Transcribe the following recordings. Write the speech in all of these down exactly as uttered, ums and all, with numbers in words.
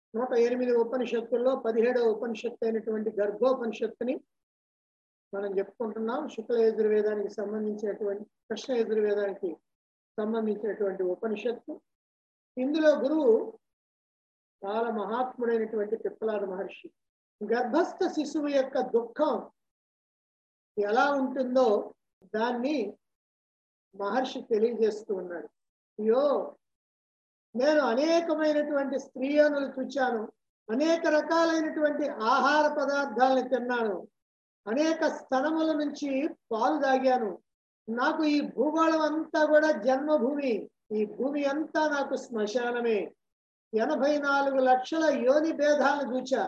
నూట ఎనిమిది ఉపనిషత్తుల్లో పదిహేడవ ఉపనిషత్తు అయినటువంటి గర్భోపనిషత్తుని మనం చెప్పుకుంటున్నాం. శుక్ల యజుర్వేదానికి సంబంధించినటువంటి కృష్ణ యజుర్వేదానికి సంబంధించినటువంటి ఉపనిషత్తు. ఇందులో గురువు చాలా మహాత్ముడైనటువంటి పిప్పలాద మహర్షి గర్భస్థ శిశువు యొక్క దుఃఖం ఎలా ఉంటుందో దాన్ని మహర్షి తెలియజేస్తూ ఉన్నాడు. అయ్యో, నేను అనేకమైనటువంటి స్త్రీయనులు చూచాను, అనేక రకాలైనటువంటి ఆహార పదార్థాలను తిన్నాను, అనేక స్థనముల నుంచి పాలు తాగాను. నాకు ఈ భూగోళం అంతా కూడా జన్మభూమి, ఈ భూమి అంతా నాకు శ్మశానమే. ఎనభై నాలుగు లక్షల యోని భేదాలను చూచా.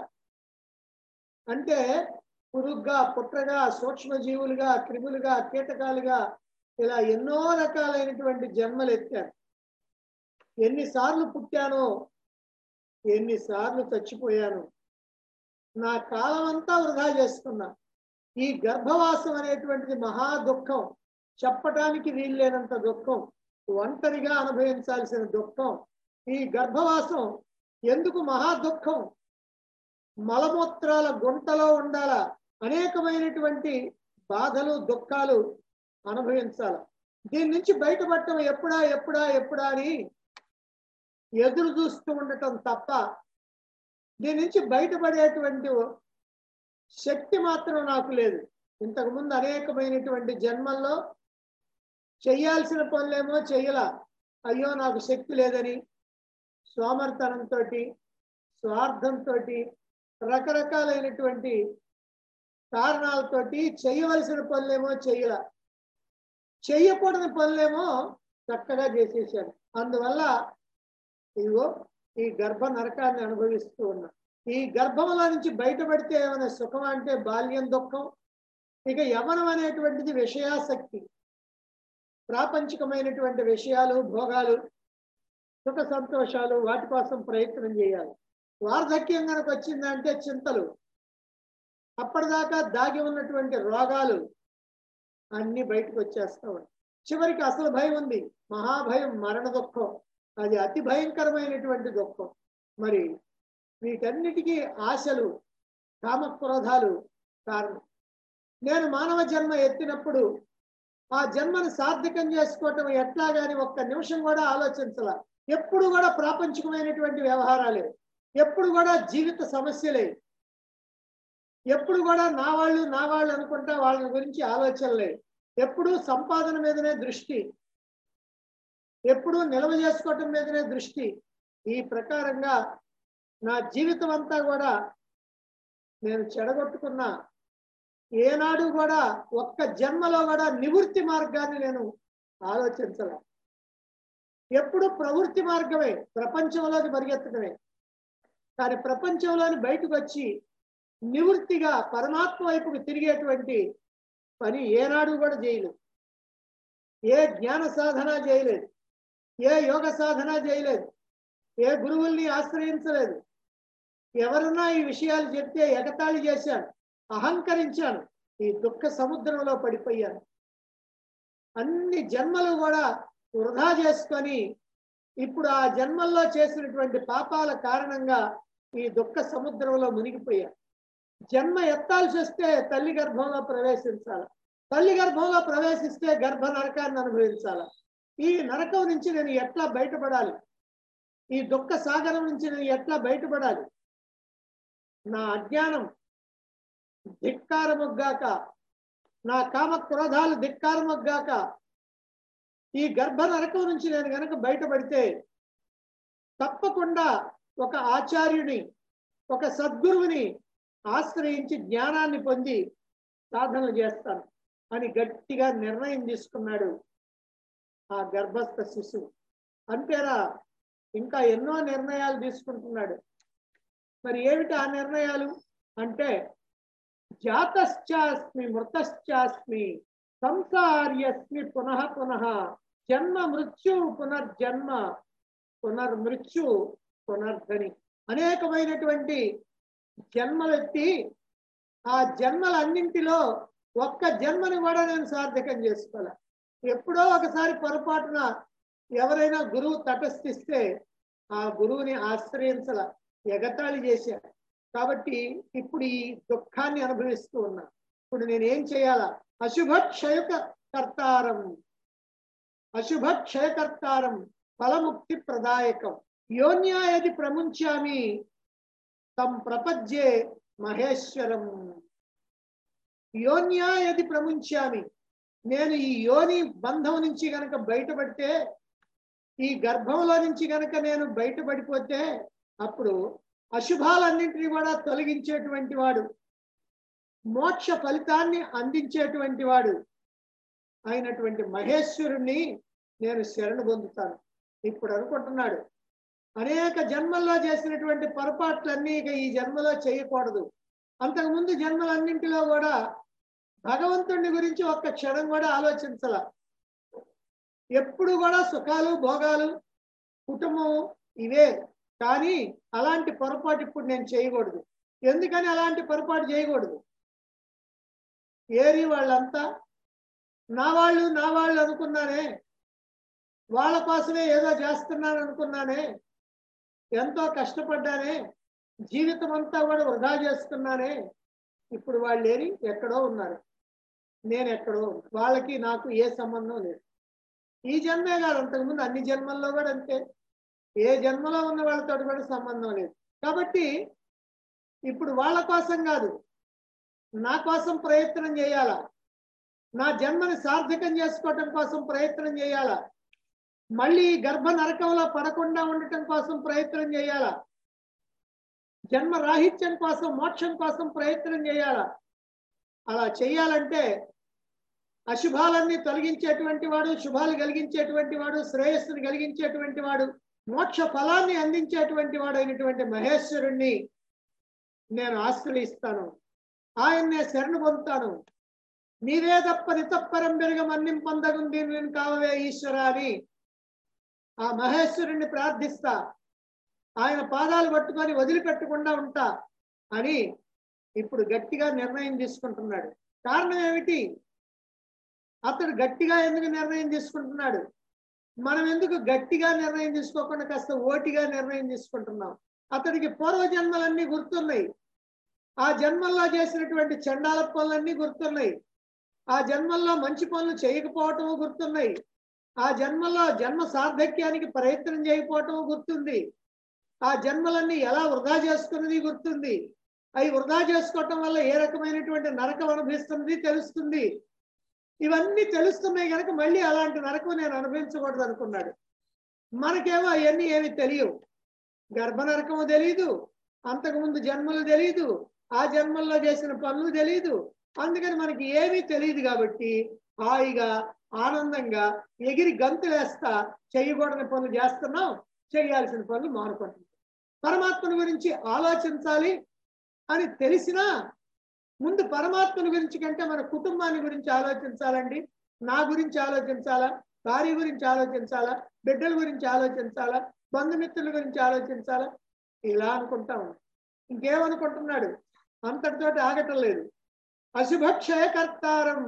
అంటే పురుగ్గా, పుట్రగా, సూక్ష్మజీవులుగా, క్రిములుగా, కీటకాలుగా ఇలా ఎన్నో రకాలైనటువంటి జన్మలు ఎత్తాను. ఎన్నిసార్లు పుట్టానో, ఎన్నిసార్లు చచ్చిపోయాను. నా కాలం అంతా వృధా చేస్తున్నా. ఈ గర్భవాసం అనేటువంటిది మహా దుఃఖం, చెప్పటానికి వీల్లేనంత దుఃఖం, ఒంటరిగా అనుభవించాల్సిన దుఃఖం. ఈ గర్భవాసం ఎందుకు మహా దుఃఖం? మలమూత్రాల గుంటలో ఉండాల, అనేకమైనటువంటి బాధలు దుఃఖాలు అనుభవించాల. దీని నుంచి బయటపడటం ఎప్పుడా ఎప్పుడా ఎప్పుడా అని ఎదురు చూస్తూ ఉండటం తప్ప దీని నుంచి బయటపడేటువంటి శక్తి మాత్రం నాకు లేదు. ఇంతకుముందు అనేకమైనటువంటి జన్మల్లో చెయ్యాల్సిన పనులేమో చెయ్యలా, అయ్యో నాకు శక్తి లేదని సోమర్తనంతో, స్వార్థంతో, రకరకాలైనటువంటి కారణాలతోటి చేయవలసిన పనులేమో చెయ్యలా, చెయ్యకూడని పనులేమో చక్కగా చేసేసాను. అందువల్ల ఇదిగో ఈ గర్భ నరకాన్ని అనుభవిస్తూ ఉన్నా. ఈ గర్భంలో నుంచి బయటపడితే ఏమైనా సుఖం అంటే బాల్యం దుఃఖం. ఇక యవ్వనం అనేటువంటిది విషయాసక్తి, ప్రాపంచికమైనటువంటి విషయాలు, భోగాలు, సుఖ సంతోషాలు, వాటి కోసం ప్రయత్నం చేయాలి. వార్ధక్యం కనుక వచ్చిందంటే చింతలు, అప్పటిదాకా దాగి ఉన్నటువంటి రోగాలు అన్ని బయటకు వచ్చేస్తా ఉంటాయి. చివరికి అసలు భయం ఉంది, మహాభయం, మరణ దుఃఖం. అది అతి భయంకరమైనటువంటి దుఃఖం. మరి వీటన్నిటికీ ఆశలు, కామక్రోధాలు కారణం. నేను మానవ జన్మ ఎత్తినప్పుడు ఆ జన్మను సార్థకం చేసుకోవటం ఎట్లాగాని ఒక్క నిమిషం కూడా ఆలోచించాల. ఎప్పుడు కూడా ప్రాపంచికమైనటువంటి వ్యవహారాలే, ఎప్పుడు కూడా జీవిత సమస్యలే, ఎప్పుడు కూడా నా వాళ్ళు నా వాళ్ళు అనుకుంటా వాళ్ళ గురించి ఆలోచనలే, ఎప్పుడు సంపాదన మీదనే దృష్టి, ఎప్పుడు నిల్వ చేసుకోవటం మీదనే దృష్టి. ఈ ప్రకారంగా నా జీవితం అంతా కూడా నేను చెడగొట్టుకున్నా. ఏనాడు కూడా ఒక్క జన్మలో కూడా నివృత్తి మార్గాన్ని నేను ఆలోచించలే. ఎప్పుడు ప్రవృత్తి మార్గమే, ప్రపంచంలోని పరిగెత్తడమే. కానీ ప్రపంచంలోని బయటకు వచ్చి నివృత్తిగా పరమాత్మ వైపుకు తిరిగేటువంటి పని ఏనాడు కూడా చేయలేదు. ఏ జ్ఞాన సాధన చేయలేదు, ఏ యోగ సాధన చేయలేదు, ఏ గురువుల్ని ఆశ్రయించలేదు. ఎవరన్నా ఈ విషయాలు చెప్తే ఎగతాళి చేశాను, అహంకరించాను, ఈ దుఃఖ సముద్రంలో పడిపోయాను. అన్ని జన్మలు కూడా వృధా చేసుకొని ఇప్పుడు ఆ జన్మల్లో చేసినటువంటి పాపాల కారణంగా ఈ దుఃఖ సముద్రంలో మునిగిపోయాను. జన్మ ఎత్తాల్సి వస్తే తల్లి గర్భంలో ప్రవేశించాలి, తల్లి గర్భంలో ప్రవేశిస్తే గర్భ నరకాన్ని అనుభవించాలి. ఈ నరకం నుంచి నేను ఎట్లా బయటపడాలి? ఈ దుఃఖ సాగరం నుంచి నేను ఎట్లా బయటపడాలి? నా అజ్ఞానం ధిక్కారముగ్గాక, నా కామ క్రోధాలు ధిక్కారముగ్గాక, ఈ గర్భ నరకం నుంచి నేను గనక బయటపడితే తప్పకుండా ఒక ఆచార్యుని, ఒక సద్గురువుని ఆశ్రయించి జ్ఞానాన్ని పొంది సాధనలు చేస్తాను అని గట్టిగా నిర్ణయం తీసుకున్నాడు ఆ గర్భస్థ శిశువు. అంతేరా, ఇంకా ఎన్నో నిర్ణయాలు తీసుకుంటున్నాడు. మరి ఏమిటి ఆ నిర్ణయాలు అంటే, జాతశ్చాస్మి మృతశ్చాస్మి సంసార్యస్మి పునః పునః జన్మ మృత్యు పునర్జన్మ పునర్మృత్యు పునర్ధని. అనేకమైనటువంటి జన్మలెత్తి ఆ జన్మలన్నింటిలో ఒక్క జన్మని కూడా నేను సార్థకం చేసుకోవాలి. ఎప్పుడో ఒకసారి పొరపాటున ఎవరైనా గురువు తటస్థిస్తే ఆ గురువుని ఆశ్రయించాల, ఎగతాళి చేశారు. కాబట్టి ఇప్పుడు ఈ దుఃఖాన్ని అనుభవిస్తూ ఉన్నా. ఇప్పుడు నేనేం చేయాలా? అశుభ క్షయక కర్తారం అశుభ క్షయకర్తారం ఫలముక్తి ప్రదాయకం యోన్యాయది ప్రముంచామి తం ప్రపద్యే మహేశ్వరం. యోన్యాయది ప్రముంచామి, నేను ఈ యోని బంధం నుంచి గనక బయటపడితే, ఈ గర్భంలో నుంచి గనక నేను బయటపడిపోతే, అప్పుడు అశుభాలన్నింటినీ కూడా తొలగించేటువంటి వాడు, మోక్ష ఫలితాన్ని అందించేటువంటి వాడు అయినటువంటి మహేశ్వరుణ్ణి నేను శరణు పొందుతాను. ఇప్పుడు అనుకుంటున్నాడు, అనేక జన్మల్లో చేసినటువంటి పొరపాట్లన్నీ ఇక ఈ జన్మలో చేయకూడదు. అంతకుముందు జన్మలన్నింటిలో కూడా భగవంతుడిని గురించి ఒక్క క్షణం కూడా ఆలోచించాల. ఎప్పుడు కూడా సుఖాలు భోగాలు కుటుంబం ఇవే. కానీ అలాంటి పొరపాటు ఇప్పుడు నేను చేయకూడదు. ఎందుకని అలాంటి పొరపాటు చేయకూడదు? ఏరి వాళ్ళంతా నా వాళ్ళు నా వాళ్ళు అనుకున్నానే, వాళ్ళ కోసమే ఏదో చేస్తున్నాను అనుకున్నానే, ఎంతో కష్టపడ్డానే, జీవితం అంతా కూడా వృధా చేసుకున్నానే. ఇప్పుడు వాళ్ళు ఏరి ఎక్కడో ఉన్నారు, నేను ఎక్కడో. వాళ్ళకి నాకు ఏ సంబంధం లేదు. ఈ జన్మే కాదు, అంతకుముందు అన్ని జన్మల్లో కూడా అంతే. ఏ జన్మలో ఉన్న వాళ్ళతో కూడా సంబంధం లేదు. కాబట్టి ఇప్పుడు వాళ్ళ కోసం కాదు, నా కోసం ప్రయత్నం చేయాలా, నా జన్మని సార్థకం చేసుకోవటం కోసం ప్రయత్నం చేయాలా, మళ్ళీ గర్భ నరకంలో పడకుండా ఉండటం కోసం ప్రయత్నం చేయాలా, జన్మ రాహిత్యం కోసం మోక్షం కోసం ప్రయత్నం చేయాలా. అలా చేయాలంటే అశుభాలన్నీ తొలగించేటువంటి వాడు, శుభాలు కలిగించేటువంటి వాడు, శ్రేయస్సును కలిగించేటువంటి వాడు, మోక్ష ఫలాన్ని అందించేటువంటి వాడు అయినటువంటి మహేశ్వరుణ్ణి నేను ఆశ్రయిస్తాను, ఆయన్నే శరణు పొందుతాను. నీవే తప్ప నితప్పరం పెరుగ మన్నిం పొందగుంది నేను కావవే ఈశ్వర అని ఆ మహేశ్వరుణ్ణి ప్రార్థిస్తా. ఆయన పాదాలు పట్టుకొని వదిలిపెట్టకుండా ఉంటా అని ఇప్పుడు గట్టిగా నిర్ణయం తీసుకుంటున్నాడు. కారణం ఏమిటి? అతడు గట్టిగా ఎందుకు నిర్ణయం తీసుకుంటున్నాడు? మనం ఎందుకు గట్టిగా నిర్ణయం తీసుకోకుండా కాస్త ఓటిగా నిర్ణయం తీసుకుంటున్నాం? అతడికి పూర్వ జన్మలన్నీ గుర్తున్నాయి. ఆ జన్మల్లో చేసినటువంటి చండాల పనులన్నీ గుర్తున్నాయి. ఆ జన్మల్లో మంచి పనులు చేయకపోవటము గుర్తున్నాయి. ఆ జన్మలో జన్మ సార్థక్యానికి ప్రయత్నం చేయకపోవటము గుర్తుంది. ఆ జన్మలన్నీ ఎలా వృధా చేసుకున్నది గుర్తుంది. అవి వృధా చేసుకోవటం వల్ల ఏ రకమైనటువంటి నరకం అనుభవిస్తున్నది తెలుస్తుంది. ఇవన్నీ తెలుస్తున్నాయి కనుక మళ్ళీ అలాంటి నరకం నేను అనుభవించకూడదు అనుకున్నాడు. మనకేమో అవన్నీ ఏమి తెలియవు. గర్భ నరకము తెలీదు, అంతకుముందు జన్మలు తెలీదు, ఆ జన్మల్లో చేసిన పనులు తెలీదు. అందుకని మనకి ఏమీ తెలియదు కాబట్టి హాయిగా ఆనందంగా ఎగిరి గంతులేస్తా చేయకూడని పనులు చేస్తున్నాం, చేయాల్సిన పనులు మానుకుంటున్నాం. పరమాత్మని గురించి ఆలోచించాలి అని తెలిసినా ముందు పరమాత్మని గురించి కంటే మన కుటుంబాన్ని గురించి ఆలోచించాలండి. నా గురించి ఆలోచించాలా, భార్య గురించి ఆలోచించాలా, బిడ్డల గురించి ఆలోచించాలా, బంధుమిత్రుల గురించి ఆలోచించాలా, ఇలా అనుకుంటాం. ఇంకేమనుకుంటున్నాడు? అంతటితోటి ఆగటం లేదు. అశుభక్షయకర్తారం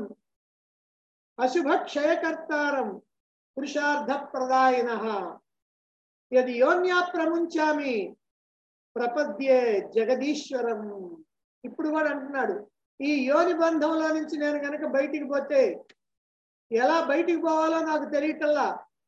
అశుభక్షయకర్తారం పురుషార్థ ప్రదాయన యది యోన్యా ప్రముంచామి ప్రపద్యే జగదీశ్వరం. ఇప్పుడు కూడా అంటున్నాడు, ఈ యోని బంధంలో నుంచి నేను కనుక బయటికి పోతే ఎలా బయటికి పోవాలో నాకు తెలియటల్లా,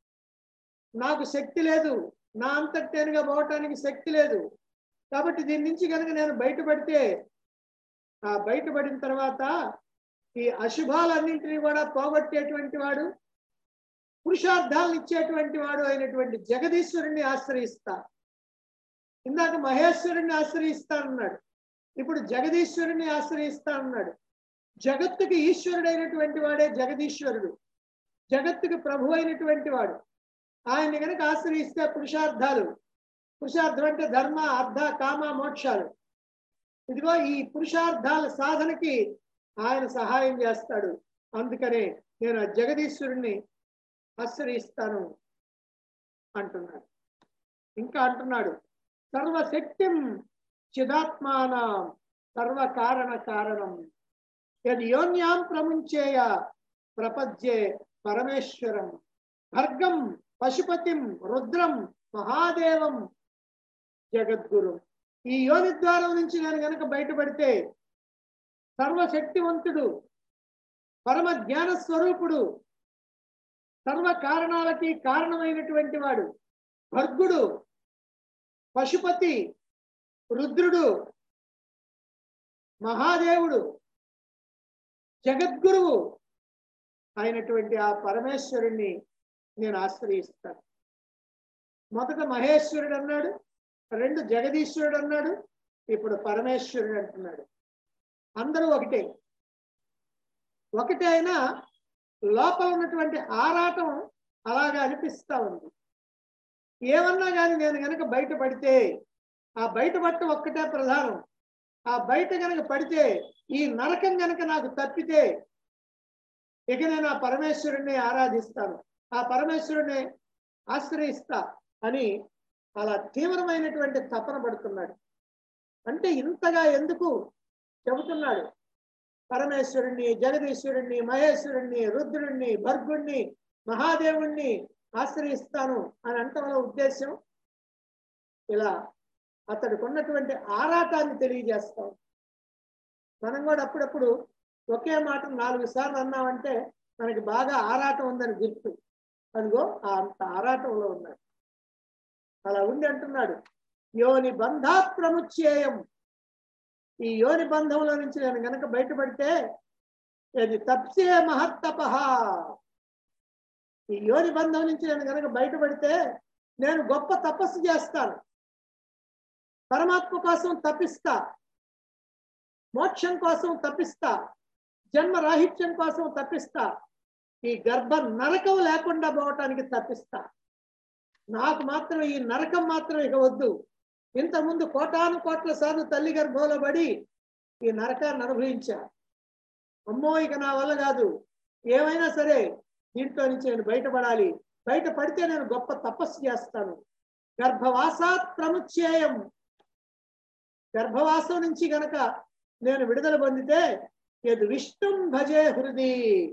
నాకు శక్తి లేదు, నా అంతటేనుగా పోవటానికి శక్తి లేదు. కాబట్టి దీని నుంచి కనుక నేను బయటపడితే, ఆ బయటపడిన తర్వాత ఈ అశుభాలన్నింటినీ కూడా పోగొట్టేటువంటి వాడు, పురుషార్థాలను ఇచ్చేటువంటి వాడు అయినటువంటి జగదీశ్వరుణ్ణి ఆశ్రయిస్తా. ఇందాక మహేశ్వరుణ్ణి ఆశ్రయిస్తానన్నాడు, ఇప్పుడు జగదీశ్వరుణ్ణి ఆశ్రయిస్తానన్నాడు. జగత్తుకి ఈశ్వరుడైనటువంటి వాడే జగదీశ్వరుడు, జగత్తుకి ప్రభు అయినటువంటి వాడు. ఆయన్ని కనుక ఆశ్రయిస్తే పురుషార్థాలు, పురుషార్థం అంటే ధర్మ అర్థ కామ మోక్షాలు, ఇదిగో ఈ పురుషార్థాల సాధనకి ఆయన సహాయం చేస్తాడు. అందుకనే నేను ఆ జగదీశ్వరుణ్ణి ఆశ్రయిస్తాను అంటున్నాడు. ఇంకా అంటున్నాడు, సర్వశక్తిం చిదాత్మానం సర్వకారణ కారణం యది యోన్యాం ప్రముంచేయ ప్రపద్యే పరమేశ్వరం భర్గం పశుపతిం రుద్రం మహాదేవం జగద్గురు. ఈ యోని ద్వారం నుంచి నేను గనక బయటపడితే సర్వశక్తివంతుడు, పరమ జ్ఞాన స్వరూపుడు, సర్వ కారణాలకి కారణమైనటువంటి వాడు, భర్గుడు, పశుపతి, రుద్రుడు, మహాదేవుడు, జగద్గురువు అయినటువంటి ఆ పరమేశ్వరుణ్ణి నేను ఆశ్రయిస్తాను. మొదట మహేశ్వరుడు అన్నాడు, రెండు జగదీశ్వరుడు అన్నాడు, ఇప్పుడు పరమేశ్వరుడు అంటున్నాడు. అందరూ ఒకటే. ఒకటే అయినా లోపల ఉన్నటువంటి ఆరాటం అలాగా అనిపిస్తా ఉంది. ఏమన్నా కానీ నేను గనక బయటపడితే ఆ బయటపడటం ఒక్కటే ప్రధానం. ఆ బయట గనక పడితే ఈ నరకం గనక నాకు తప్పితే ఇక నేను ఆ పరమేశ్వరుణ్ణి ఆరాధిస్తాను, ఆ పరమేశ్వరుణ్ణి ఆశ్రయిస్తా అని అలా తీవ్రమైనటువంటి తపన పడుతున్నాడు. అంటే ఇంతగా ఎందుకు చెబుతున్నాడు? పరమేశ్వరుణ్ణి, జగదీశ్వరుణ్ణి, మహేశ్వరుణ్ణి, రుద్రుణ్ణి, భర్గుణ్ణి, మహాదేవుణ్ణి ఆశ్రయిస్తాను అని అంటంలో ఉద్దేశం ఇలా అతడికి ఉన్నటువంటి ఆరాటాన్ని తెలియజేస్తాం. మనం కూడా అప్పుడప్పుడు ఒకే మాట నాలుగు సార్లు అన్నామంటే మనకి బాగా ఆరాటం ఉందని గుర్తు. అదిగో అంత ఆరాటంలో ఉన్నాడు. అలా ఉండి అంటున్నాడు, యోని బంధాత్ ప్రముచ్యేయం. ఈ యోని బంధంలో నుంచి నేను గనక బయటపడితే ఇది తప్సే మహత్తప. ఈ యోని బంధం నుంచి నేను గనక బయటపడితే నేను గొప్ప తపస్సు చేస్తాను, పరమాత్మ కోసం తప్పిస్తా, మోక్షం కోసం తప్పిస్తా, జన్మ రాహిత్యం కోసం తప్పిస్తా, ఈ గర్భ నరకం లేకుండా పోవటానికి తప్పిస్తా. నాకు మాత్రం ఈ నరకం మాత్రం ఇక వద్దు. ఇంతకుముందు కోటాను కోట్ల సార్లు తల్లి గర్భంలో పడి ఈ నరకాన్ని అనుభవించా. అమ్మో ఇక నా వల్ల కాదు, ఏమైనా సరే దీంట్లో నుంచి నేను బయటపడాలి, బయటపడితే నేను గొప్ప తపస్సు చేస్తాను. గర్భవాసాత్ ప్రముచ్యేయం. గర్భవాసం నుంచి గనక నేను విడుదల పొందితే యద్ విష్ణుం భజే హృది,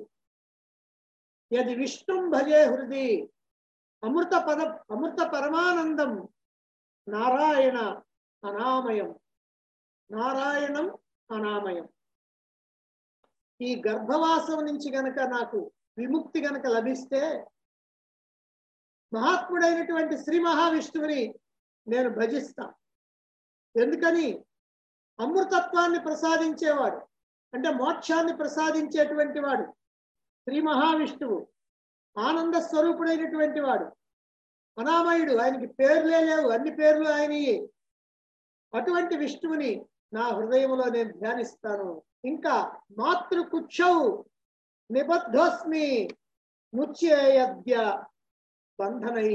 యద్ విష్ణుం భజే హృది అమృత పద అమృత పరమానందం నారాయణ అనామయం, నారాయణం అనామయం. ఈ గర్భవాసం నుంచి గనక నాకు విముక్తి గనక లభిస్తే మహాత్ముడైనటువంటి శ్రీ మహావిష్ణువుని నేను భజిస్తా. ఎందుకని? అమృతత్వాన్ని ప్రసాదించేవాడు, అంటే మోక్షాన్ని ప్రసాదించేటువంటి వాడు శ్రీ మహావిష్ణువు. ఆనంద స్వరూపుడైనటువంటి వాడు, అనామయుడు, ఆయనకి పేర్లే లేవు, అన్ని పేర్లు ఆయనయే. అటువంటి విష్ణువుని నా హృదయంలో నేను ధ్యానిస్తాను. ఇంకా మాతృకుక్షౌ నిబద్ధోస్మి ముచ్యేయద్య బంధనై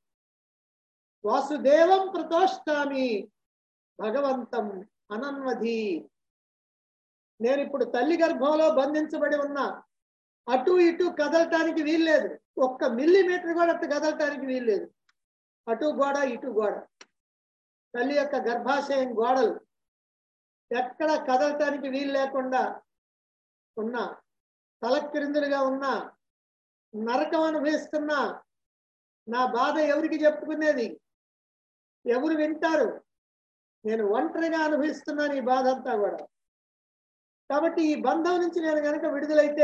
వాసుదేవం ప్రతోష్టామి భగవంతం అనన్వధి. నేను ఇప్పుడు తల్లి గర్భంలో బంధించబడి ఉన్నా, అటు ఇటు కదలటానికి వీల్లేదు, ఒక్క మిల్లీమీటర్ కూడా అటు కదలటానికి వీల్లేదు. అటు గోడ ఇటు గోడ, తల్లి యొక్క గర్భాశయం గోడలు ఎక్కడ కదలటానికి వీలు లేకుండా ఉన్నా, తలక్రిందులుగా ఉన్నా, నరకం అనుభవిస్తున్నా, నా బాధ ఎవరికి చెప్పుకునేది? ఎవరు వింటారు? నేను ఒంటరిగా అనుభవిస్తున్నాను ఈ బాధ అంతా కూడా. కాబట్టి ఈ బంధం నుంచి నేను కనుక విడుదలైతే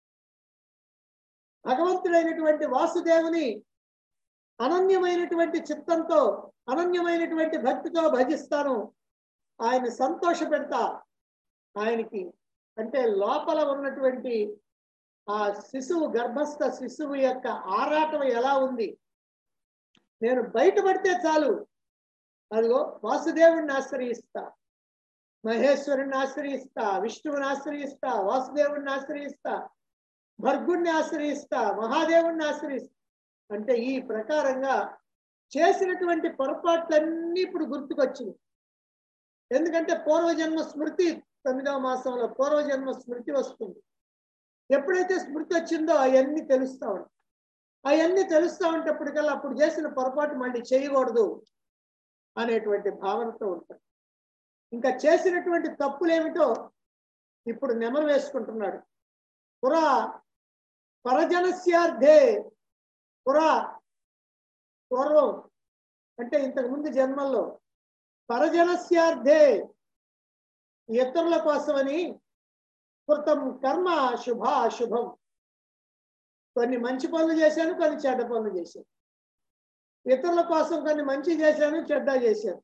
భగవంతుడైనటువంటి వాసుదేవుని అనన్యమైనటువంటి చిత్తంతో, అనన్యమైనటువంటి భక్తితో భజిస్తాను. ఆయన సంతోష పెడతా. ఆయనకి అంటే లోపల ఉన్నటువంటి ఆ శిశువు, గర్భస్థ శిశువు యొక్క ఆరాటం ఎలా ఉంది, నేను బయటపడితే చాలు, అదిగో వాసుదేవుడిని ఆశ్రయిస్తా, మహేశ్వరుణ్ణి ఆశ్రయిస్తా, విష్ణువుని ఆశ్రయిస్తా, వాసుదేవుడిని ఆశ్రయిస్తా, భర్గుణ్ణి ఆశ్రయిస్తా, మహాదేవుణ్ణి ఆశ్రయిస్తా. అంటే ఈ ప్రకారంగా చేసినటువంటి పొరపాట్లన్నీ ఇప్పుడు గుర్తుకొచ్చింది. ఎందుకంటే పూర్వజన్మ స్మృతి, తొమ్మిదవ మాసంలో పూర్వజన్మ స్మృతి వస్తుంది. ఎప్పుడైతే స్మృతి వచ్చిందో అవన్నీ తెలుస్తా ఉంటాయి. అవన్నీ తెలుస్తా ఉంటేప్పటికల్లా అప్పుడు చేసిన పొరపాటు మళ్ళీ చేయకూడదు అనేటువంటి భావనతో ఉంటాడు. ఇంకా చేసినటువంటి తప్పులేమిటో ఇప్పుడు నెమరు వేసుకుంటున్నాడు. పురా పరజనస్యార్థే, పురా పూర్వం అంటే ఇంతకు ముందు జన్మల్లో పరజనస్యార్థే ఇతరుల కోసమని కృతం కర్మ శుభ అశుభం. కొన్ని మంచి పనులు చేశాను, కొన్ని చెడ్డ పనులు చేశాను. ఇతరుల కోసం కొన్ని మంచి చేశాను, చెడ్డ చేశాను.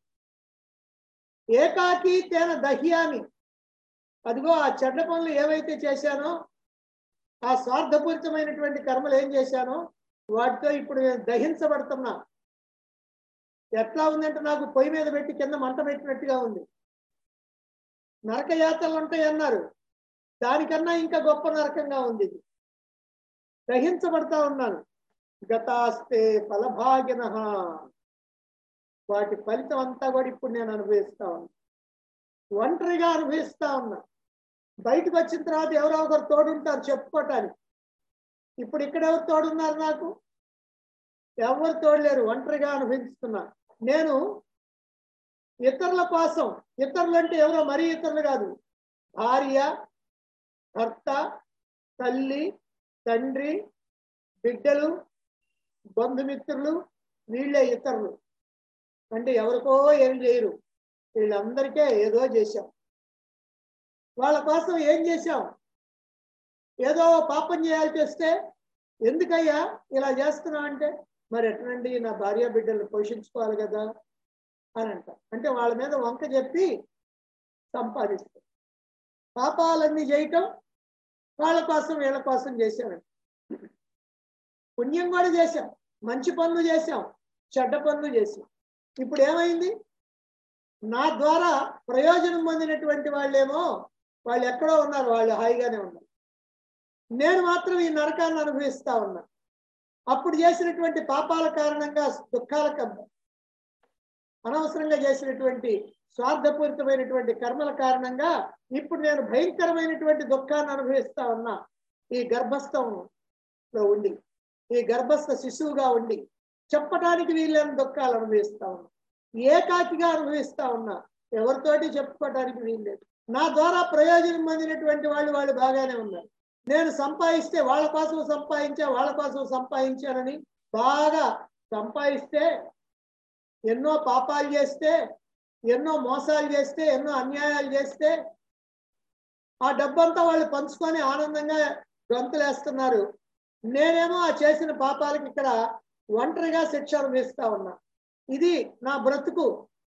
ఏకాకి తేన దహ్యామి, అదిగో ఆ చెడ్డ పనులు ఏవైతే చేశానో, ఆ స్వార్థపూరితమైనటువంటి కర్మలు ఏం చేశానో వాటితో ఇప్పుడు నేను దహించబడుతున్నా. ఎట్లా ఉందంటే నాకు పొయ్యి మీద పెట్టి కింద మంట పెట్టినట్టుగా ఉంది. నరక యాత్రలు ఉంటాయి అన్నారు, దానికన్నా ఇంకా గొప్ప నరకంగా ఉంది. దహించబడతా ఉన్నాను. గతాస్తే ఫలభాగిన, వాటి ఫలితం అంతా కూడా ఇప్పుడు నేను అనుభవిస్తా ఉన్నా. ఒంటరిగా అనుభవిస్తా ఉన్నా. బయటకు వచ్చిన తర్వాత ఎవరో ఒకరు తోడుంటారు చెప్పుకోవటానికి. ఇప్పుడు ఇక్కడ ఎవరు తోడున్నారు? నాకు ఎవరు తోడలేరు. ఒంటరిగా అనుభవిస్తున్నా నేను. ఇతరుల కోసం, ఇతరులు అంటే ఎవరో మరీ ఇతరులు కాదు, భార్య, భర్త, తల్లి, తండ్రి, బిడ్డలు, బంధుమిత్రులు, వీళ్ళే ఇతరులు. అంటే ఎవరికో ఏం చేయరు, వీళ్ళందరికీ ఏదో చేశాం. వాళ్ళ కోసం ఏం చేశాం? ఏదో పాపం చేయాల్సి వస్తే, ఎందుకయ్యా ఇలా చేస్తున్నావు అంటే, మరి ఎట్లండి నా భార్య బిడ్డలను పోషించుకోవాలి కదా అని అంట. అంటే వాళ్ళ మీద వంక చెప్పి సంపాదిస్తాం. పాపాలన్నీ చేయటం వాళ్ళ కోసం వీళ్ళ కోసం చేశామంట. పుణ్యం కూడా చేశాం, మంచి పనులు చేశాం, చెడ్డ పనులు చేశాం. ఇప్పుడు ఏమైంది? నా ద్వారా ప్రయోజనం పొందినటువంటి వాళ్ళేమో వాళ్ళు ఎక్కడో ఉన్నారు, వాళ్ళు హాయిగానే ఉన్నారు. నేను మాత్రం ఈ నరకాన్ని అనుభవిస్తా ఉన్నా. అప్పుడు చేసినటువంటి పాపాల కారణంగా, దుఃఖాల అనవసరంగా చేసినటువంటి స్వార్థపూరితమైనటువంటి కర్మల కారణంగా ఇప్పుడు నేను భయంకరమైనటువంటి దుఃఖాన్ని అనుభవిస్తా ఉన్నా. ఈ గర్భస్థంలో ఉండి, ఈ గర్భస్థ శిశువుగా ఉండి చెప్పడానికి వీళ్ళని దుఃఖాలు అనుభవిస్తా ఉన్నా. ఏకాకిగా అనుభవిస్తా ఉన్నా, ఎవరితోటి చెప్పుకోవడానికి వీల్లేదు. నా ద్వారా ప్రయోజనం పొందినటువంటి వాళ్ళు వాళ్ళు బాగానే ఉన్నారు. నేను సంపాదిస్తే వాళ్ళ కోసం సంపాదించా, వాళ్ళ కోసం సంపాదించానని బాగా సంపాదిస్తే, ఎన్నో పాపాలు చేస్తే, ఎన్నో మోసాలు చేస్తే, ఎన్నో అన్యాయాలు చేస్తే, ఆ డబ్బంతా వాళ్ళు పంచుకొని ఆనందంగా గంతులేస్తున్నారు. నేనేమో ఆ చేసిన పాపాలకి ఇక్కడ ఒంటరిగా శిక్ష అనుభవిస్తా ఉన్నా. ఇది నా బ్రతుకు.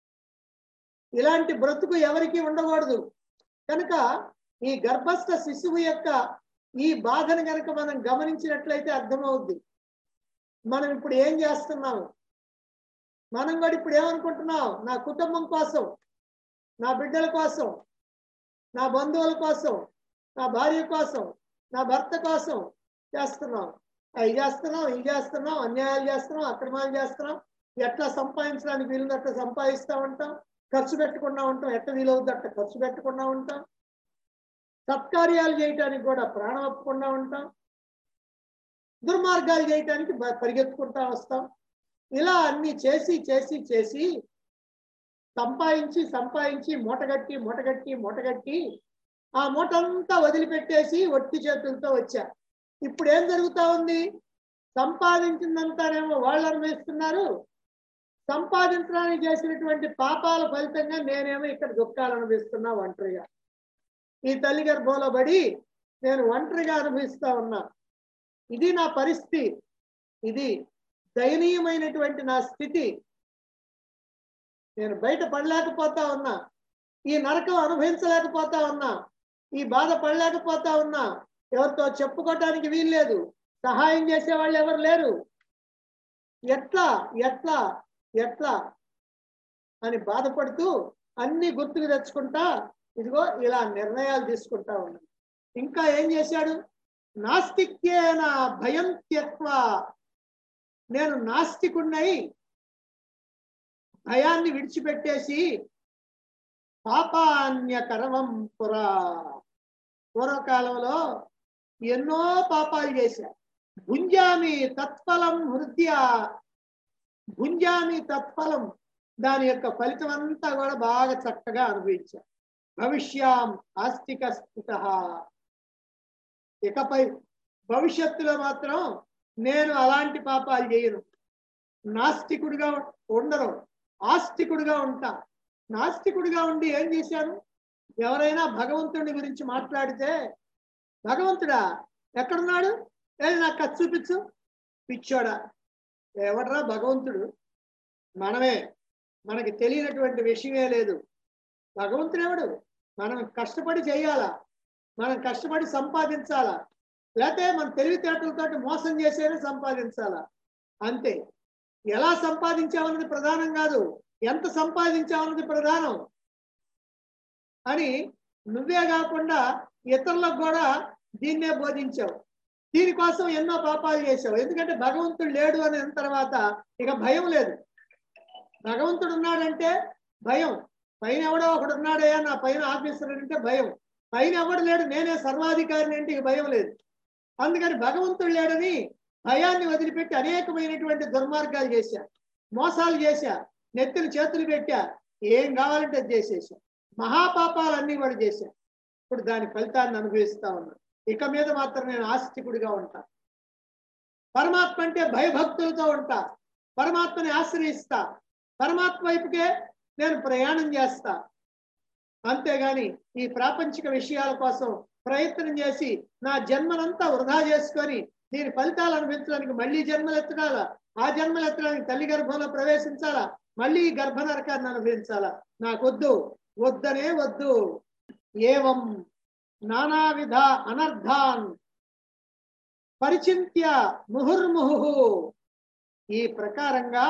ఇలాంటి బ్రతుకు ఎవరికి ఉండకూడదు. కనుక ఈ గర్భస్థ శిశువు యొక్క ఈ బాధను కనుక మనం గమనించినట్లయితే అర్థమవుద్ది. మనం ఇప్పుడు ఏం చేస్తున్నాము? మనం కూడా ఇప్పుడు ఏమనుకుంటున్నాం? నా కుటుంబం కోసం, నా బిడ్డల కోసం, నా బంధువుల కోసం, నా భార్య కోసం, నా భర్త కోసం చేస్తున్నాం. అవి చేస్తున్నాం, ఇవి చేస్తున్నాం, అన్యాయాలు చేస్తున్నాం, అక్రమాలు చేస్తున్నాం. ఎట్లా సంపాదించడానికి వీలుంది అట్లా సంపాదిస్తూ ఉంటాం. ఖర్చు పెట్టకుండా ఉంటాం, ఎట్లా వీలవుద్ది అట్లా ఖర్చు పెట్టకుండా ఉంటాం. సత్కార్యాలు చేయటానికి కూడా ప్రాణం ఒప్పుకుండా ఉంటాం. దుర్మార్గాలు చేయటానికి పరిగెత్తుకుంటా వస్తాం. ఇలా అన్ని చేసి చేసి చేసి సంపాదించి సంపాదించి మూటగట్టి మూటగట్టి మూటగట్టి ఆ మూటంతా వదిలిపెట్టేసి ఒట్టి చేతులతో వచ్చా. ఇప్పుడు ఏం జరుగుతా ఉంది? సంపాదించిందంతానేమో వాళ్ళు అనుభవిస్తున్నారు. సంపాదించడానికి చేసినటువంటి పాపాల ఫలితంగా నేనేమో ఇక్కడ దుఃఖాలు అనుభవిస్తున్నా ఒంటరిగా. ఈ తల్లి గర్భంలో పడి నేను ఒంటరిగా అనుభవిస్తా ఉన్నా. ఇది నా పరిస్థితి. ఇది దయనీయమైనటువంటి నా స్థితి. నేను బయట పడలేకపోతా ఉన్నా. ఈ నరకం అనుభవించలేకపోతా ఉన్నా. ఈ బాధ పడలేకపోతా ఉన్నా. ఎవరితో చెప్పుకోవటానికి వీల్లేదు. సహాయం చేసే వాళ్ళు ఎవరు లేరు. ఎట్లా ఎట్లా ఎట్లా అని బాధపడుతూ అన్ని గుర్తుకు తెచ్చుకుంటా ఇదిగో ఇలా నిర్ణయాలు తీసుకుంటా ఉన్నాను. ఇంకా ఏం చేశాడు? నాస్తిక్యేన భయం త్యక్వా, నేను నాస్తికున్నై భయాన్ని విడిచిపెట్టేసి పాపాన్యకరవం పురా, పూర్వకాలంలో ఎన్నో పాపాలు చేశా. భుంజామి తత్ఫలం హృద్య, భుంజామి తత్ఫలం, దాని యొక్క ఫలితం అంతా కూడా బాగా చక్కగా అనుభవించా. భవిష్యాం ఆస్తిక స్థిత, ఇకపై భవిష్యత్తులో మాత్రం నేను అలాంటి పాపాలు చేయను. నాస్తికుడిగా ఉండను, ఆస్తికుడిగా ఉంటా. నాస్తికుడిగా ఉండి ఏం చేశాను? ఎవరైనా భగవంతుడి గురించి మాట్లాడితే, భగవంతుడా ఎక్కడున్నాడు, ఏది నాకు కథ చూపించు, పిచ్చోడా, ఎవడరా భగవంతుడు? మనమే, మనకి తెలియనటువంటి విషయమే లేదు. భగవంతుడు ఎవడు? మనం కష్టపడి చేయాలా, మనం కష్టపడి సంపాదించాలా, లేకపోతే మన తెలివితేటలతోటి మోసం చేసేనే సంపాదించాలా? అంతే. ఎలా సంపాదించామన్నది ప్రధానం కాదు, ఎంత సంపాదించామన్నది ప్రధానం అని నువ్వే కాకుండా ఇతరులకు కూడా దీన్నే బోధించావు. దీనికోసం ఎన్నో పాపాలు చేసావు. ఎందుకంటే భగవంతుడు లేడు అని అన్న తర్వాత ఇక భయం లేదు. భగవంతుడు ఉన్నాడంటే భయం. పైన ఎవడో ఒకడు ఉన్నాడయ్యా నా పైన ఆఫీసర్ అంటే భయం. పైన ఎవడు లేడు, నేనే సర్వాధికారిని అంటే ఇక భయం లేదు. అందుకని భగవంతుడు లేడని భయాన్ని వదిలిపెట్టి అనేకమైనటువంటి దుర్మార్గాలు చేశా, మోసాలు చేశా, నెత్తిని చేతులు పెట్టా, ఏం కావాలంటే అది చేసేసా, మహాపాపాలన్నీ కూడా చేశా. ఇప్పుడు దాని ఫలితాన్ని అనుభవిస్తా ఉన్నా. ఇక మీద మాత్రం నేను ఆస్తికుడిగా ఉంటా. పరమాత్మ అంటే భయభక్తులతో ఉంటా, పరమాత్మని ఆశ్రయిస్తా, పరమాత్మ వైపుకే నేను ప్రయాణం చేస్తా. అంతేగాని ఈ ప్రాపంచిక విషయాల కోసం ప్రయత్నం చేసి నా జన్మనంతా వృధా చేసుకొని దీని ఫలితాలు అనుభవించడానికి మళ్ళీ జన్మలు ఎత్తడాలా, ఆ జన్మలు ఎత్తడానికి తల్లి గర్భంలో ప్రవేశించాలా, మళ్ళీ ఈ గర్భ నరకాన్ని అనుభవించాలా? నాకొద్దు, వద్దనే వద్దు. ఏవం నానావిధ అనర్థాన్ పరిచింత్య ముహుర్ముహు. ఈ ప్రకారంగా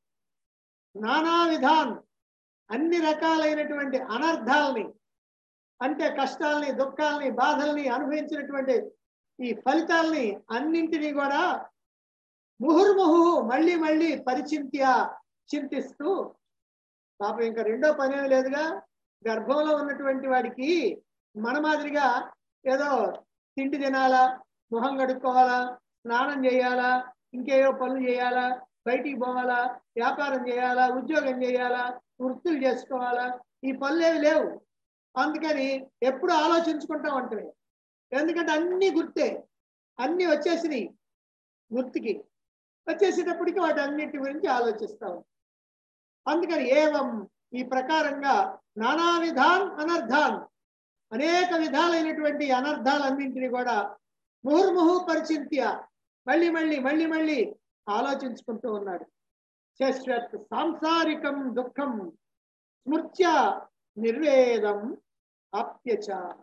నానా విధాన్, అన్ని రకాలైనటువంటి అనర్థాలని, అంటే కష్టాలని, దుఃఖాలని, బాధల్ని అనుభవించినటువంటి ఈ ఫలితాలని అన్నింటినీ కూడా ముహుర్ముహు మళ్ళీ మళ్ళీ పరిచింత్య, చింతిస్తూ, పాపం ఇంకా రెండో పనేం లేదుగా. గర్భంలో ఉన్నటువంటి వాడికి మన మాదిరిగా ఏదో తిండి తినాలా, మొహం కడుక్కోవాలా, స్నానం చేయాలా, ఇంకేవో పనులు చేయాలా, బయటికి పోవాలా, వ్యాపారం చేయాలా, ఉద్యోగం చేయాలా, వృత్తులు చేసుకోవాలా, ఈ పనులు ఏవి లేవు. అందుకని ఎప్పుడు ఆలోచించుకుంటా ఉంటాయి. ఎందుకంటే అన్ని గుర్తే, అన్ని వచ్చేసినాయి గుర్తుకి. వచ్చేసేటప్పటికి వాటి అన్నిటి గురించి ఆలోచిస్తాం. అందుకని ఏవం, ఈ ప్రకారంగా నానా విధాన్ అనర్థాన్, అనేక విధాలైనటువంటి అనర్థాలన్నింటినీ కూడా ముహుర్ముహు పరిచింత్య, మళ్ళీ మళ్ళీ మళ్ళీ మళ్ళీ ఆలోచించుకుంటూ ఉన్నాడు. శశ్వత్ సాంసారికం దుఃఖం స్మృత్య నిర్వేదం ఆప్యచ.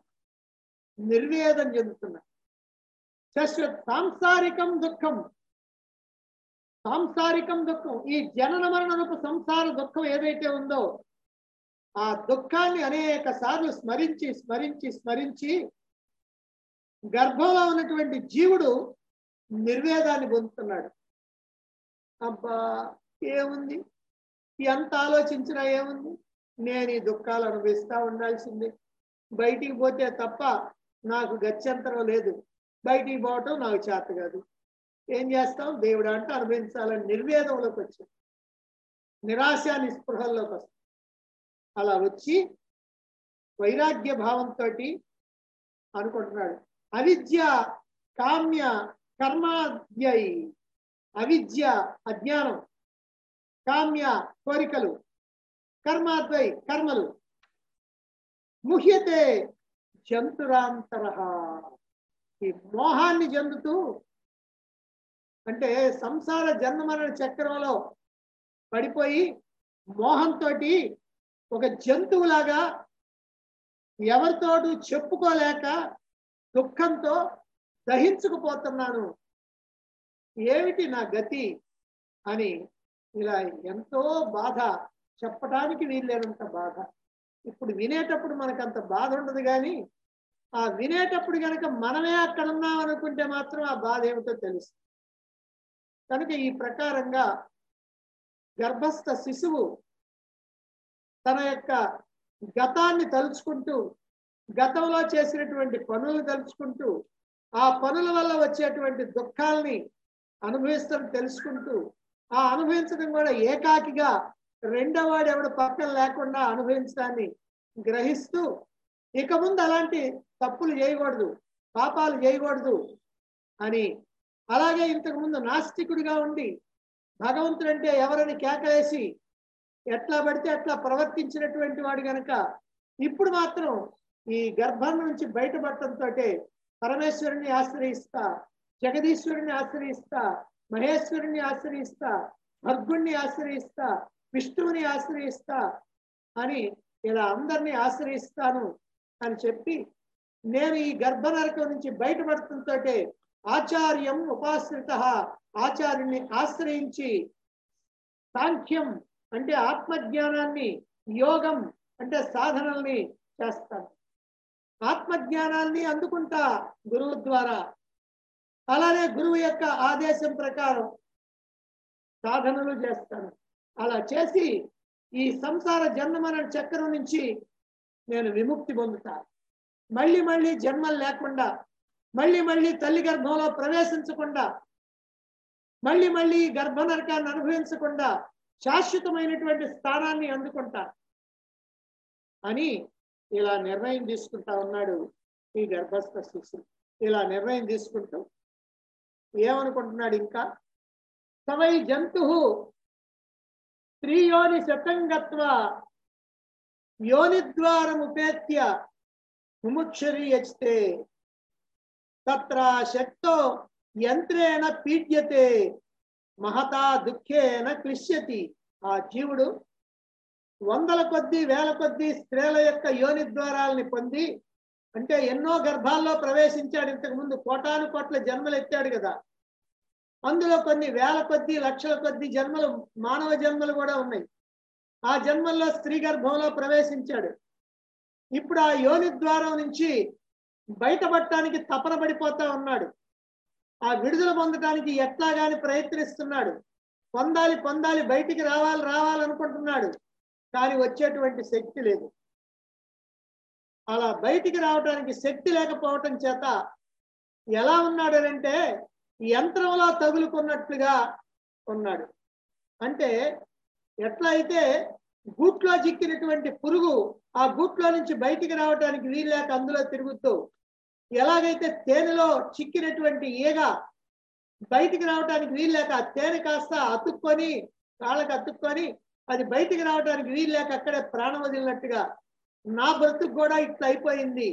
నిర్వేదం చెందుతున్నాడు. శశ్వత్ సాంసారికం దుఃఖం, సాంసారికం దుఃఖం, ఈ జనన మరణపు సంసార దుఃఖం ఏదైతే ఉందో ఆ దుఃఖాన్ని అనేక సార్లు స్మరించి స్మరించి స్మరించి గర్భంలో ఉన్నటువంటి జీవుడు నిర్వేదాన్ని పొందుతున్నాడు. అబ్బా ఏముంది, ఎంత ఆలోచించినా ఏముంది, నేను ఈ దుఃఖాలు అనుభవిస్తా ఉండాల్సిందే. బయటికి పోతే తప్ప నాకు గత్యంతరం లేదు, బయటికి పోవటం నాకు చేత కాదు, ఏం చేస్తాం దేవుడు అంటే అనుభవించాలని నిర్వేదంలోకి వచ్చాం, నిరాశ నిస్పృహల్లోకి వస్తాం. అలా వచ్చి వైరాగ్య భావంతో అనుకుంటున్నాడు. అవిద్య కామ్య కర్మాద్యై, అవిద్య అజ్ఞానం, కామ్య కోరికలు, కర్మాద్వై కర్మలు, ముహ్యతే జంతురాంతర, ఈ మోహాన్ని చెందుతూ, అంటే సంసార జన్మమరణ చక్రంలో పడిపోయి మోహంతో ఒక జంతువులాగా ఎవరితోడు చెప్పుకోలేక దుఃఖంతో దహించుకుపోతున్నాను, ఏమిటి నా గతి అని ఇలా ఎంతో బాధ, చెప్పడానికి వీల్లేనంత బాధ. ఇప్పుడు వినేటప్పుడు మనకు అంత బాధ ఉండదు, కానీ ఆ వినేటప్పుడు కనుక మనమే అక్కడ ఉన్నాం అనుకుంటే మాత్రం ఆ బాధ ఏమిటో తెలుస్తుంది. కనుక ఈ ప్రకారంగా గర్భస్థ శిశువు తన యొక్క గతాన్ని తలుచుకుంటూ, గతంలో చేసినటువంటి పనులు తలుచుకుంటూ, ఆ పనుల వల్ల వచ్చేటువంటి దుఃఖాలని అనుభవిస్తాం తెలుసుకుంటూ, ఆ అనుభవించడం కూడా ఏకాకిగా రెండో వాడు ఎవడు పక్కన లేకుండా అనుభవించడాన్ని గ్రహిస్తూ, ఇక ముందు అలాంటి తప్పులు చేయకూడదు, పాపాలు చేయకూడదు అని, అలాగే ఇంతకు ముందు నాస్తికుడిగా ఉండి భగవంతుడు అంటే ఎవరని కేకలేసి ఎట్లా పడితే అట్లా ప్రవర్తించినటువంటి వాడు గనక ఇప్పుడు మాత్రం ఈ గర్భం నుంచి బయటపడటంతో పరమేశ్వరుని ఆశ్రయిస్తా, జగదీశ్వరుని ఆశ్రయిస్తా, మహేశ్వరుని ఆశ్రయిస్తా, భర్గుణ్ణి ఆశ్రయిస్తా, విష్ణువుని ఆశ్రయిస్తా అని ఇలా అందరినీ ఆశ్రయిస్తాను అని చెప్పి నేను ఈ గర్భనరకం నుంచి బయటపడుతుంటే ఆచార్యం ఉపాశ్రిత, ఆచార్యుని ఆశ్రయించి సాంఖ్యం అంటే ఆత్మజ్ఞానాన్ని, యోగం అంటే సాధనల్ని చేస్తాను. ఆత్మజ్ఞానాన్ని అందుకుంటా గురువు ద్వారా, అలానే గురువు యొక్క ఆదేశం ప్రకారం సాధనలు చేస్తాను. అలా చేసి ఈ సంసార జన్మమరణ చక్రం నుంచి నేను విముక్తి పొందుతా. మళ్ళీ మళ్ళీ జన్మలు లేకుండా, మళ్ళీ మళ్ళీ తల్లి గర్భంలో ప్రవేశించకుండా, మళ్ళీ మళ్ళీ గర్భనరకాన్ని అనుభవించకుండా శాశ్వతమైనటువంటి స్థానాన్ని అందుకుంటా అని ఇలా నిర్ణయం తీసుకుంటా ఉన్నాడు ఈ గర్భస్థ శిశువు. ఇలా నిర్ణయం తీసుకుంటూ ఏమనుకుంటున్నాడు ఇంకా, సవై జంతు స్త్రీయోని శతంగత్వ యోనిద్వారముపేత్య ముముక్షరీయస్తే తత్ర శక్తో యంత్రేణ పీడ్యతే మహతా దుఃఖేన క్లిశ్యతి. ఆ జీవుడు వందల కొద్ది వేల కొద్ది స్త్రీల యొక్క యోని ద్వారాలని పొంది, అంటే ఎన్నో గర్భాల్లో ప్రవేశించాడు. ఇంతకు ముందు కోటాను కోట్ల జన్మలు ఎత్తాడు కదా, అందులో కొన్ని వేల కొద్ది లక్షల కొద్ది జన్మలు మానవ జన్మలు కూడా ఉన్నాయి. ఆ జన్మల్లో స్త్రీ గర్భంలో ప్రవేశించాడు. ఇప్పుడు ఆ యోని ద్వారం నుంచి బయటపడటానికి తపన పడిపోతా ఉన్నాడు. ఆ విడుదల పొందటానికి ఎట్లాగాని ప్రయత్నిస్తున్నాడు. పొందాలి పొందాలి బయటికి రావాలి రావాలనుకుంటున్నాడు, కానీ వచ్చేటువంటి శక్తి లేదు. అలా బయటికి రావడానికి శక్తి లేకపోవటం చేత ఎలా ఉన్నాడు అంటే యంత్రంలో తగులుకున్నట్లుగా ఉన్నాడు. అంటే ఎట్లా అయితే గూట్లో చిక్కినటువంటి పురుగు ఆ గూట్లో నుంచి బయటికి రావడానికి వీల్లేక అందులో తిరుగుతూ, ఎలాగైతే తేనెలో చిక్కినటువంటి ఈగ బయటికి రావడానికి వీల్లేక ఆ తేనె కాస్త అతుక్కొని కాళ్ళకి అతుక్కొని అది బయటికి రావడానికి వీల్లేక అక్కడే ప్రాణం వదిలినట్టుగా నా బ్రతుకు కూడా ఇట్లా అయిపోయింది,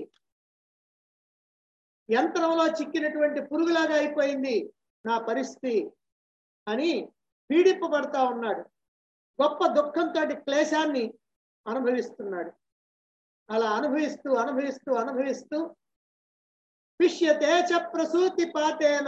యంత్రంలో చిక్కినటువంటి పురుగులాగా అయిపోయింది నా పరిస్థితి అని పీడింపబడతా ఉన్నాడు. గొప్ప దుఃఖంతో క్లేశాన్ని అనుభవిస్తున్నాడు. అలా అనుభవిస్తూ అనుభవిస్తూ అనుభవిస్తూ పిష్యతే చ ప్రసూతి పాతేన,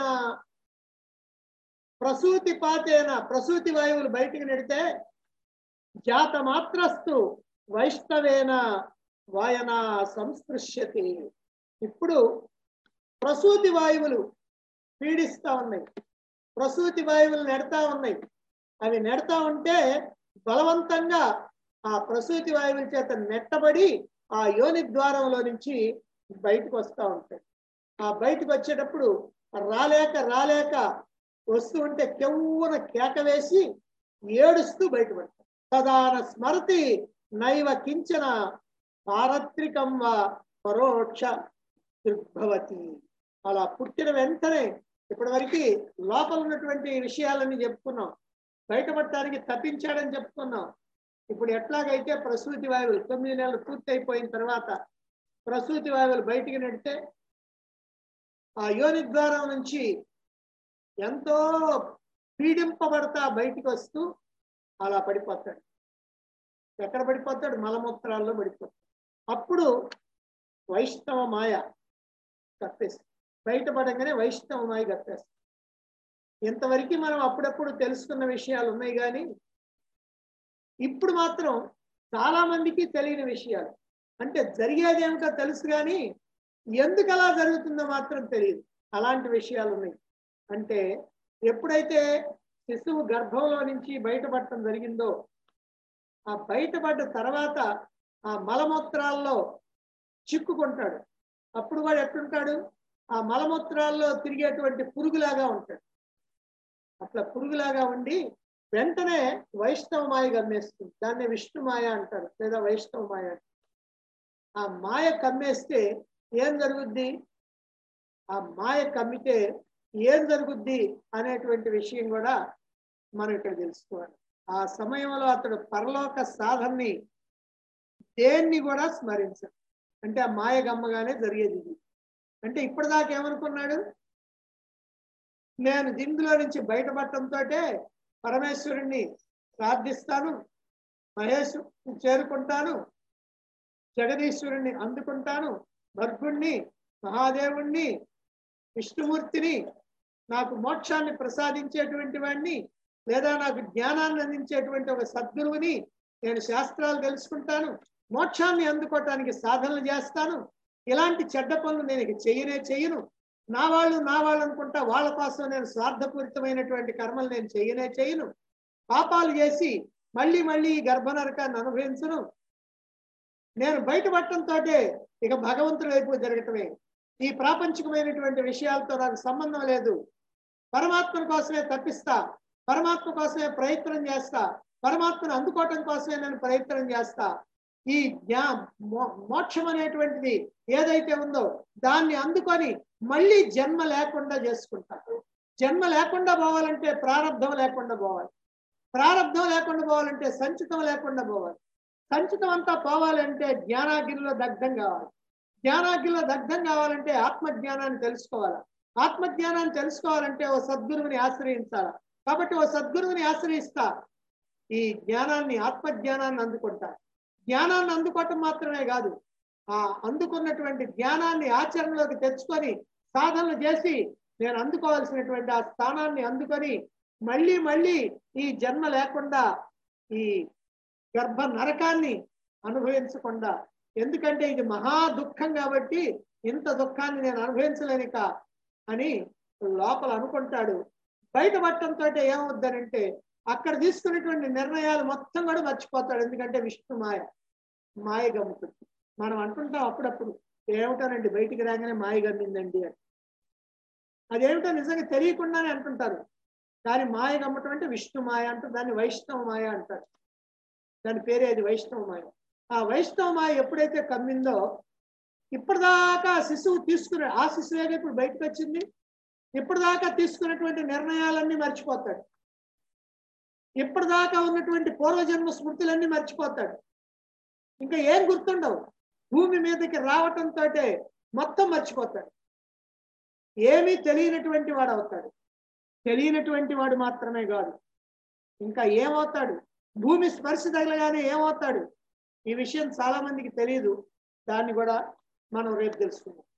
ప్రసూతి పాతేన ప్రసూతి వాయువులు బయటికి నెడితే జాత మాత్రస్తు వైష్ణవేన వాయన సంస్పృశ్యతి. ఇప్పుడు ప్రసూతి వాయువులు పీడిస్తా ఉన్నాయి, ప్రసూతి వాయువులు నెడతా ఉన్నాయి. అవి నెడతా ఉంటే బలవంతంగా ఆ ప్రసూతి వాయువుల చేత నెట్టబడి ఆ యోని ద్వారంలో నుంచి బయటకు వస్తూ ఉంటాయి. ఆ బయటకు వచ్చేటప్పుడు రాలేక రాలేక వస్తూ ఉంటే కెవ్వున కేక వేసి ఏడుస్తూ బయటపడతారు. తదాన స్మరతి నైవ కించన పారత్రికం వా పరోక్ష దృగ్భవతి. అలా పుట్టిన వెంటనే ఇప్పటి వరకు లోపల ఉన్నటువంటి విషయాలన్నీ చెప్పుకున్నాం, బయటపడటానికి తప్పించాడని చెప్పుకున్నాం. ఇప్పుడు ఎట్లాగైతే ప్రసూతి వాయువులు తొమ్మిది నెలలు పూర్తి అయిపోయిన తర్వాత ప్రసూతి వాయువులు బయటికి నెడితే ఆ యోని ద్వారం నుంచి ఎంతో పీడింపబడతా బయటికి వస్తూ అలా పడిపోతాడు. ఎక్కడ పడిపోతాడు? మలమూత్రాల్లో పడిపోతాడు. అప్పుడు వైష్ణవ మాయ కప్పేస్తుంది. బయటపడంగానే వైష్ణవ మాయ కప్పేస్తుంది. ఇంతవరకు మనం అప్పుడప్పుడు తెలుసుకున్న విషయాలు ఉన్నాయి, కానీ ఇప్పుడు మాత్రం చాలా మందికి తెలియని విషయాలు, అంటే జరిగేది ఏమిటో తెలుసు కానీ ఎందుకు అలా జరుగుతుందో మాత్రం తెలియదు. అలాంటి విషయాలు ఉన్నాయి. అంటే ఎప్పుడైతే శిశువు గర్భంలో నుంచి బయటపడటం జరిగిందో ఆ బయటపడ్డ తర్వాత ఆ మలమూత్రాల్లో చిక్కుకుంటాడు. అప్పుడు వాడు ఎట్లుంటాడు? ఆ మలమూత్రాల్లో తిరిగేటువంటి పురుగులాగా ఉంటాడు. అట్లా పురుగులాగా ఉండి వెంటనే వైష్ణవ మాయ కమ్మేస్తుంది. దాన్ని విష్ణు మాయ అంటారు, లేదా వైష్ణవ మాయ అంటారు. ఆ మాయ కమ్మేస్తే ఏం జరుగుద్ది? ఆ మాయ కమ్మితే ఏం జరుగుద్ది అనేటువంటి విషయం కూడా మనం ఇక్కడ తెలుసుకోవాలి. ఆ సమయంలో అతడు పరలోక సాధనని దేన్ని కూడా స్మరించడు. అంటే ఆ మాయ గమ్మగానే జరిగేది ఇది. అంటే ఇప్పటిదాకా ఏమనుకున్నాడు, నేను దిందులో నుంచి బయటపడటంతో పరమేశ్వరుణ్ణి ప్రార్థిస్తాను, మహేశ్వరుని చేరుకుంటాను, జగదీశ్వరుణ్ణి అందుకుంటాను, భర్గుణ్ణి, మహాదేవుణ్ణి, విష్ణుమూర్తిని, నాకు మోక్షాన్ని ప్రసాదించేటువంటి వాడిని, లేదా నాకు జ్ఞానాన్ని అందించేటువంటి ఒక సద్గురువుని, నేను శాస్త్రాలు తెలుసుకుంటాను, మోక్షాన్ని అందుకోవటానికి సాధనలు చేస్తాను, ఇలాంటి చెడ్డ పనులు నేను ఇక చెయ్యనే చెయ్యను, నా వాళ్ళు నా వాళ్ళు అనుకుంటా వాళ్ళ కోసం నేను స్వార్థపూరితమైనటువంటి కర్మలు నేను చెయ్యనే చెయ్యను, పాపాలు చేసి మళ్ళీ మళ్ళీ ఈ గర్భనరకాన్ని అనుభవించను, నేను బయటపడటంతో ఇక భగవంతుడి వైపు జరగటమే, ఈ ప్రాపంచికమైనటువంటి విషయాలతో నాకు సంబంధం లేదు, పరమాత్మ కోసమే తప్పిస్తా, పరమాత్మ కోసమే ప్రయత్నం చేస్తా, పరమాత్మను అందుకోవటం కోసమే నేను ప్రయత్నం చేస్తా, ఈ జ్ఞా మోక్షం అనేటువంటిది ఏదైతే ఉందో దాన్ని అందుకొని మళ్ళీ జన్మ లేకుండా చేసుకుంటా. జన్మ లేకుండా పోవాలంటే ప్రారంధం లేకుండా పోవాలి, ప్రారంధం లేకుండా పోవాలంటే సంచితం లేకుండా పోవాలి, సంచితం అంతా పోవాలంటే జ్ఞానాగ్నిలో దగ్ధం కావాలి, జ్ఞానాగ్నిలో దగ్ధం కావాలంటే ఆత్మజ్ఞానాన్ని తెలుసుకోవాలి, ఆత్మజ్ఞానాన్ని తెలుసుకోవాలంటే ఓ సద్గురువుని ఆశ్రయించాలి. కాబట్టి ఓ సద్గురువుని ఆశ్రయిస్తా, ఈ జ్ఞానాన్ని ఆత్మజ్ఞానాన్ని అందుకుంటా. జ్ఞానాన్ని అందుకోవటం మాత్రమే కాదు, ఆ అందుకున్నటువంటి జ్ఞానాన్ని ఆచరణలోకి తెచ్చుకొని సాధనలు చేసి నేను అందుకోవాల్సినటువంటి ఆ స్థానాన్ని అందుకొని మళ్ళీ మళ్ళీ ఈ జన్మ లేకుండా ఈ గర్భ నరకాన్ని అనుభవించకుండా, ఎందుకంటే ఇది మహా దుఃఖం కాబట్టి ఇంత దుఃఖాన్ని నేను అనుభవించలేనిక అని లోపల అనుకుంటాడు. బయటపడటంతో ఏమవుద్దనంటే అక్కడ తీసుకున్నటువంటి నిర్ణయాలు మొత్తం కూడా మర్చిపోతాడు. ఎందుకంటే విష్ణు మాయ మాయ గమ్ముతుంది. మనం అంటుంటాం అప్పుడప్పుడు, ఏమిటోనండి బయటికి రాగానే మాయ గమ్మిందండి అని. అదేమిటో నిజంగా తెలియకుండానే అంటుంటారు, కానీ మాయ గమ్మటం అంటే విష్ణు మాయ అంటారు, దాన్ని వైష్ణవ మాయ అంటారు, దాని పేరే అది వైష్ణవ మాయ. ఆ వైష్ణవ మాయ ఎప్పుడైతే కమ్మిందో ఇప్పటిదాకా శిశువు తీసుకునే ఆ శిశువేగా ఇప్పుడు బయటకు వచ్చింది, ఇప్పటిదాకా తీసుకున్నటువంటి నిర్ణయాలన్నీ మర్చిపోతాడు, ఇప్పటిదాకా ఉన్నటువంటి పూర్వజన్మ స్మృతులన్నీ మర్చిపోతాడు, ఇంకా ఏం గుర్తుండవు, భూమి మీదకి రావటంతో మొత్తం మర్చిపోతాడు, ఏమీ తెలియనటువంటి వాడు అవుతాడు. తెలియనటువంటి వాడు మాత్రమే కాదు, ఇంకా ఏమవుతాడు, భూమి స్పర్శ తగలగానే ఏమవుతాడు, ఈ విషయం చాలా మందికి తెలియదు. దాన్ని కూడా మనం రేపు తెలుసుకుందాం.